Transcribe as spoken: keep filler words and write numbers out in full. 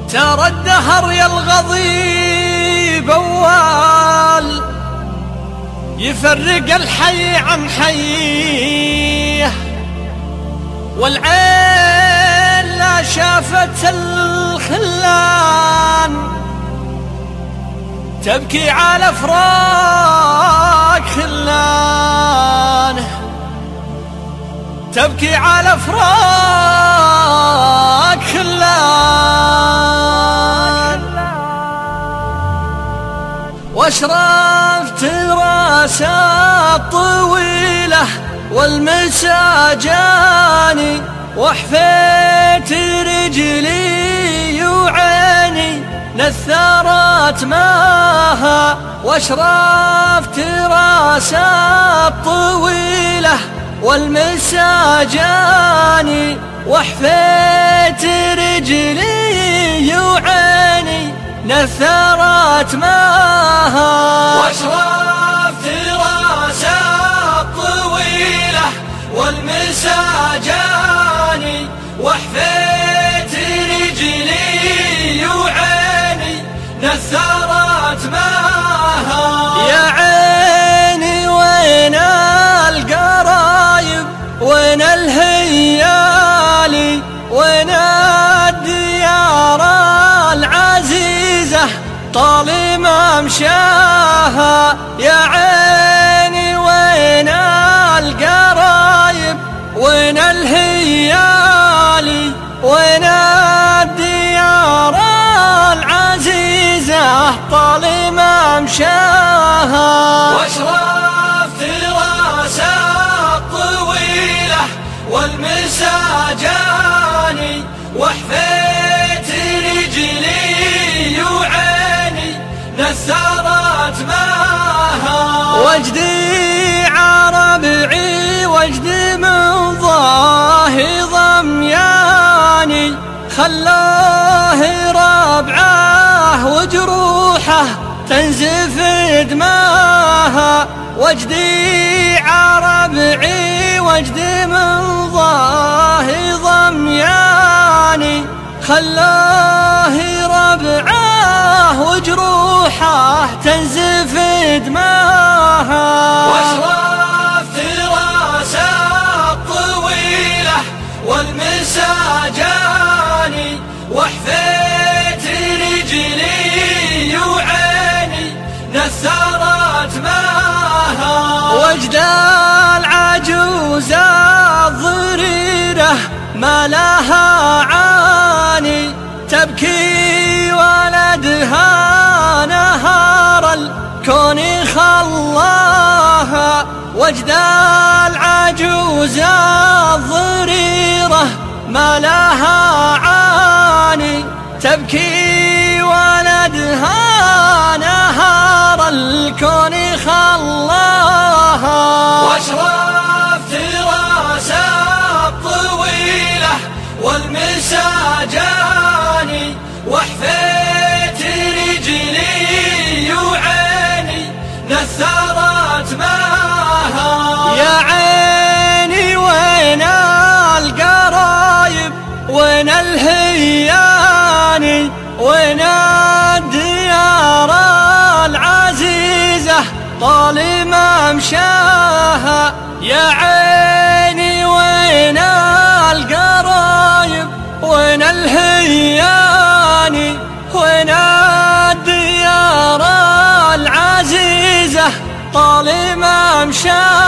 ترى الدهر يا الغضيب أول يفرق الحي عن حيه، والعين لا شافت الخلان تبكي على فراق خلانه، تبكي على فراق خلان. واشرفت راسات طويلة والمسا جاني، وحفيت رجلي وعيني نثرت ماها. واشرفت راسات طويلة والمسا جاني، وحفيت رجلي وعيني نثرت ماها. واشرفت راسات طويلة والمسا جاني، وحفيت رجلي وعيني نثرت ماها. يا عيني وين القرايب وين الهيالي وين الديار العزيزة طال ما مشاها. يا عيني وين القرايب وين الهيالي وين الديار العزيزة طال ما مشاها. واشرفت راسات طويلة والمسا جاني، وحفيت رجلي وعيني نثرت ماها. وجدي عربعي وجدي من ضاهي ضمياني، خلاه ربعه وجروحه تنزف دماها. وجدي عربعي وجدي من ضاهي ضمياني، خلاه ربعه وجروحه تنزف دماها. واشرفت راسات طويلة والمسا جاني، وحفيت رجلي وعيني نثرت ماها. وجد العجوز الضريرة ما لها عاني، تبكي ولدها نهار الكون خلاها. وجد العجوز الضريرة ما لها عاني، تبكي ولدها نهار الكون خلاها. واشرفت راسات طويلة والمسا جاني، وحفيت رجلي وعيني نثرت ماها. يا عيني وين القرايب وين الهياني وين الديار العزيزة طال ما مشاها. يا عيني وين القرايب وين الهياني وين الديار العزيزة طال ما مشاها.